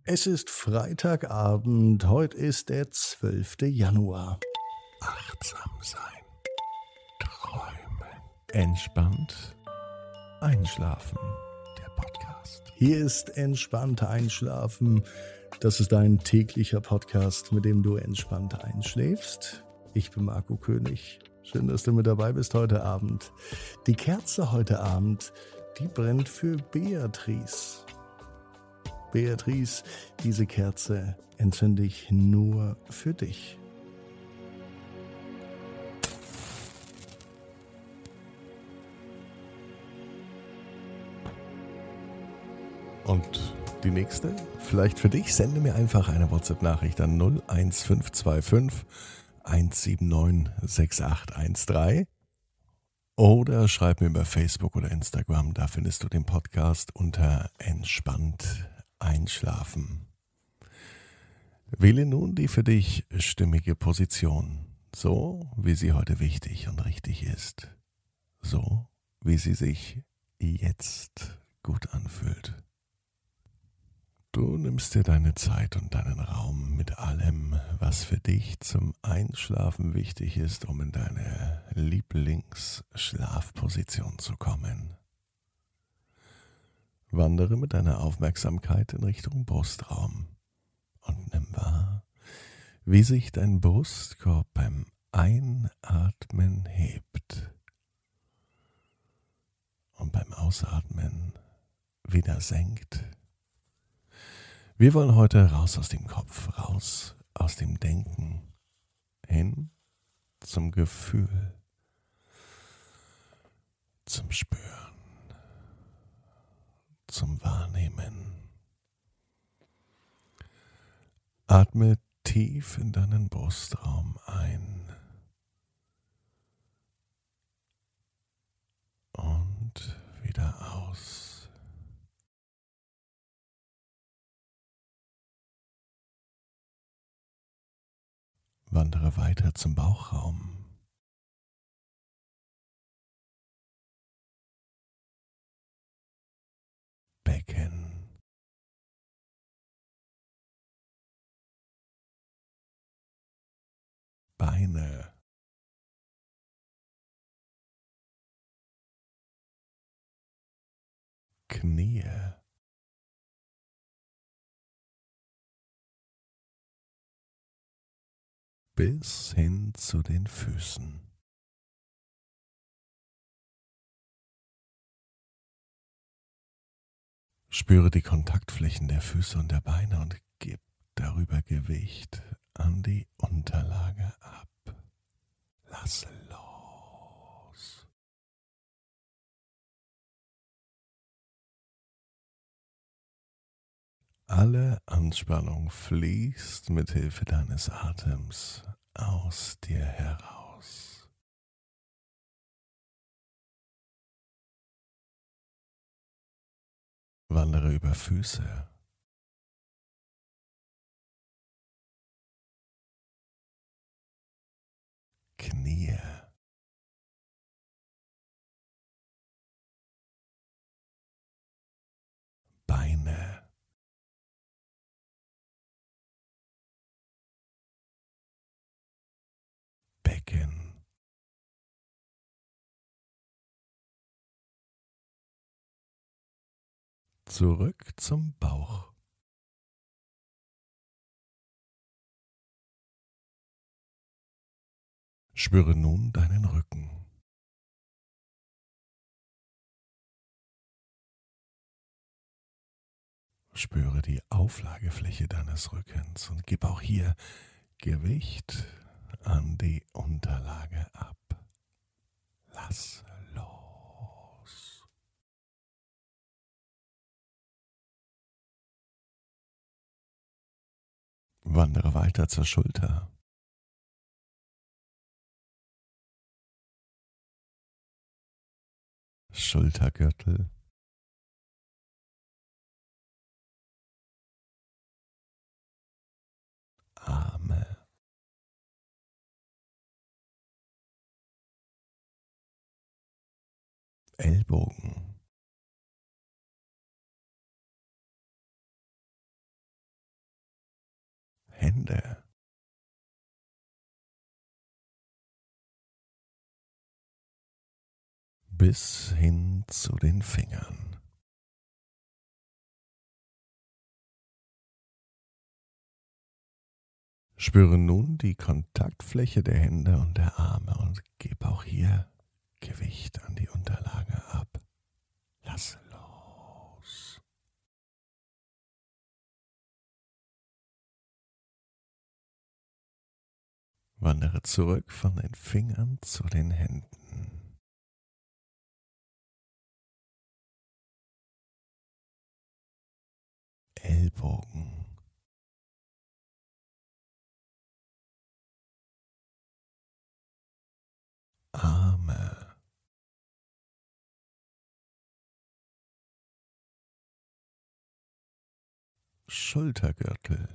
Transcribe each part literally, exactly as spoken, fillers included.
Es ist Freitagabend, heute ist der zwölfte Januar. Achtsam sein, träumen, entspannt einschlafen. Der Podcast. Hier ist entspannt einschlafen. Das ist dein täglicher Podcast, mit dem du entspannt einschläfst. Ich bin Marco König. Schön, dass du mit dabei bist heute Abend. Die Kerze heute Abend, die brennt für Beatrice. Beatrice, diese Kerze entzünde ich nur für dich. Und die nächste? Vielleicht für dich? Sende mir einfach eine WhatsApp-Nachricht an null eins fünf zwei fünf eins sieben neun sechs acht eins drei oder schreib mir über Facebook oder Instagram. Da findest du den Podcast unter Entspannt Einschlafen. Wähle nun die für dich stimmige Position, so wie sie heute wichtig und richtig ist, so wie sie sich jetzt gut anfühlt. Du nimmst dir deine Zeit und deinen Raum mit allem, was für dich zum Einschlafen wichtig ist, um in deine Lieblingsschlafposition zu kommen. Wandere mit deiner Aufmerksamkeit in Richtung Brustraum und nimm wahr, wie sich dein Brustkorb beim Einatmen hebt und beim Ausatmen wieder senkt. Wir wollen heute raus aus dem Kopf, raus aus dem Denken, hin zum Gefühl, zum Spüren, zum Wahrnehmen. Atme tief in deinen Brustraum ein und wieder aus. Wandere weiter zum Bauchraum. Becken. Beine. Knie. Bis hin zu den Füßen. Spüre die Kontaktflächen der Füße und der Beine und gib darüber Gewicht an die Unterlage ab. Lass los. Alle Anspannung fließt mit Hilfe deines Atems aus dir heraus. Wandere über Füße, Knie, Beine, Becken, zurück zum Bauch. Spüre nun deinen Rücken. Spüre die Auflagefläche deines Rückens und gib auch hier Gewicht an die Unterlage ab. Lass los. Wandere weiter zur Schulter. Schultergürtel. Arme. Ellbogen. Hände. Bis hin zu den Fingern. Spüre nun die Kontaktfläche der Hände und der Arme und gib auch hier Gewicht an die Unterlage ab. Lass los. Wandere zurück von den Fingern zu den Händen. Ellbogen. Arme. Schultergürtel.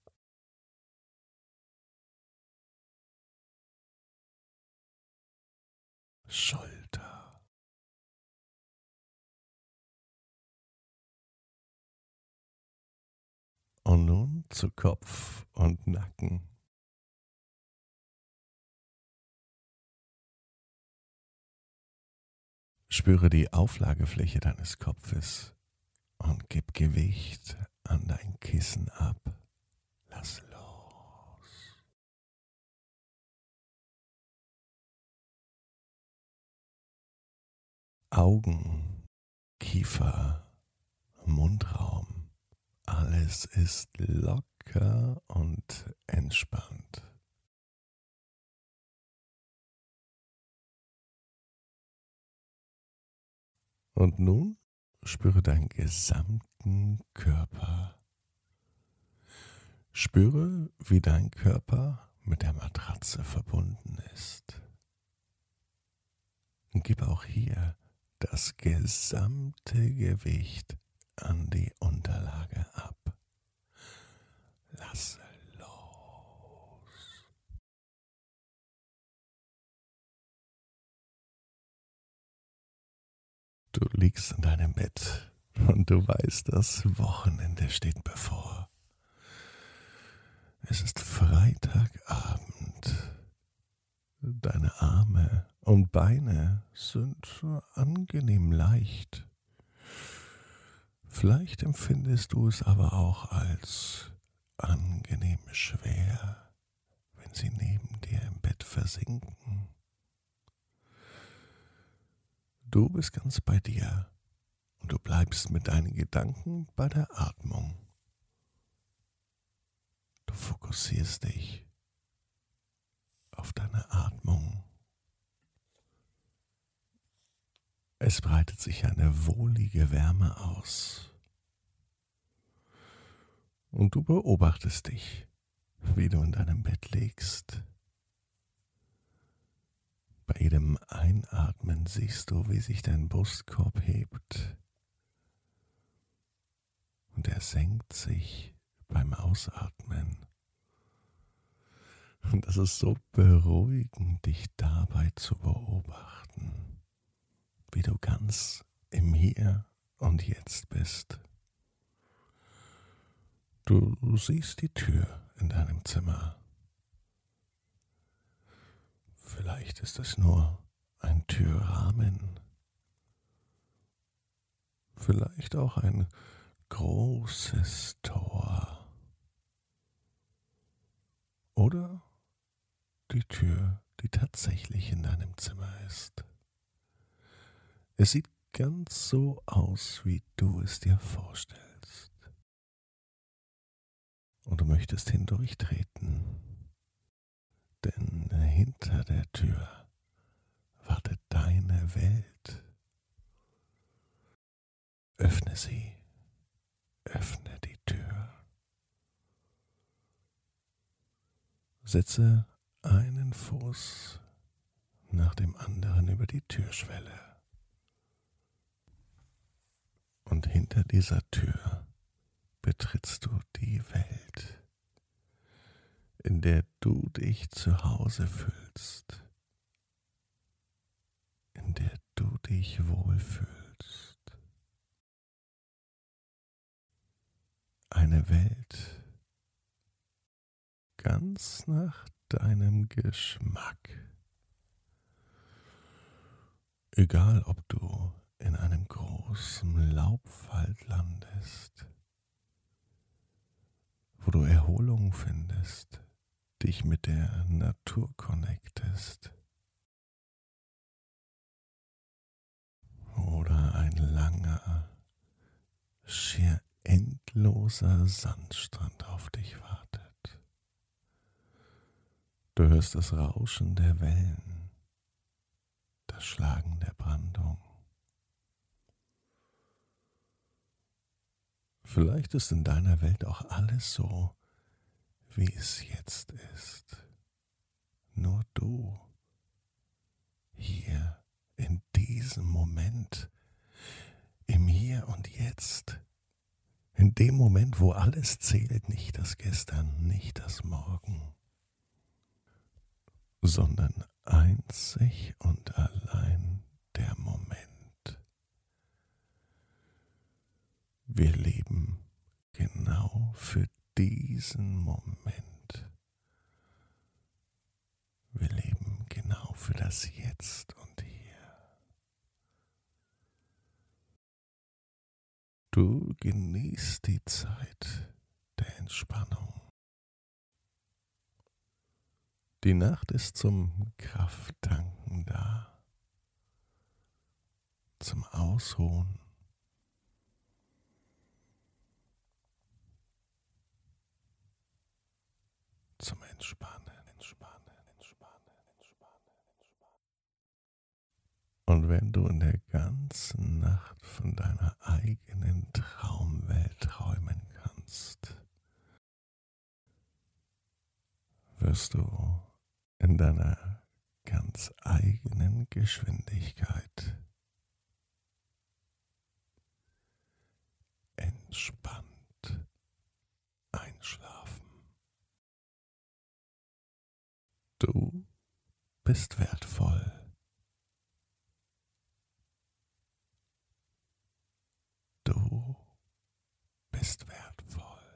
Schulter. Und nun zu Kopf und Nacken. Spüre die Auflagefläche deines Kopfes und gib Gewicht an dein Kissen ab. Lass los. Augen, Kiefer, Mundraum. Alles ist locker und entspannt. Und nun spüre deinen gesamten Körper. Spüre, wie dein Körper mit der Matratze verbunden ist. Und gib auch hier das gesamte Gewicht an die Unterlage ab. Lass los. Du liegst in deinem Bett und du weißt, das Wochenende steht bevor. Es ist Freitagabend. Deine Arme und Beine sind angenehm leicht. Vielleicht empfindest du es aber auch als angenehm schwer, wenn sie neben dir im Bett versinken. Du bist ganz bei dir und du bleibst mit deinen Gedanken bei der Atmung. Du fokussierst dich auf deine Atmung. Es breitet sich eine wohlige Wärme aus. Und du beobachtest dich, wie du in deinem Bett liegst. Bei jedem Einatmen siehst du, wie sich dein Brustkorb hebt. Und er senkt sich beim Ausatmen. Und das ist so beruhigend, dich dabei zu beobachten, wie du ganz im Hier und Jetzt bist. Du siehst die Tür in deinem Zimmer. Vielleicht ist es nur ein Türrahmen. Vielleicht auch ein großes Tor. Oder die Tür, die tatsächlich in deinem Zimmer ist. Es sieht ganz so aus, wie du es dir vorstellst. Und du möchtest hindurchtreten. Denn hinter der Tür wartet deine Welt. Öffne sie, öffne die Tür. Setze einen Fuß nach dem anderen über die Türschwelle. Und hinter dieser Tür betrittst du die Welt, in der du dich zu Hause fühlst, in der du dich wohlfühlst. Eine Welt, ganz nach deinem Geschmack. Egal, ob du in einem großen Laubwald landest, wo du Erholung findest, dich mit der Natur connectest, oder ein langer, schier endloser Sandstrand auf dich wartet. Du hörst das Rauschen der Wellen, das Schlagen der Brandung. Vielleicht ist in deiner Welt auch alles so, wie es jetzt ist. Nur du, hier in diesem Moment, im Hier und Jetzt, in dem Moment, wo alles zählt, nicht das Gestern, nicht das Morgen, sondern einzig und allein der Moment. Wir leben genau für diesen Moment. Wir leben genau für das Jetzt und Hier. Du genießt die Zeit der Entspannung. Die Nacht ist zum Krafttanken da, zum Ausruhen, zum Entspannen, Entspannen, Entspannen, Entspannen, Entspannen. Und wenn du in der ganzen Nacht von deiner eigenen Traumwelt träumen kannst, wirst du in deiner ganz eigenen Geschwindigkeit entspannt einschlafen. Du bist wertvoll. Du bist wertvoll.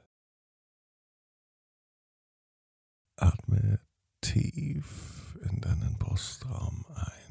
Atme tief in deinen Brustraum ein.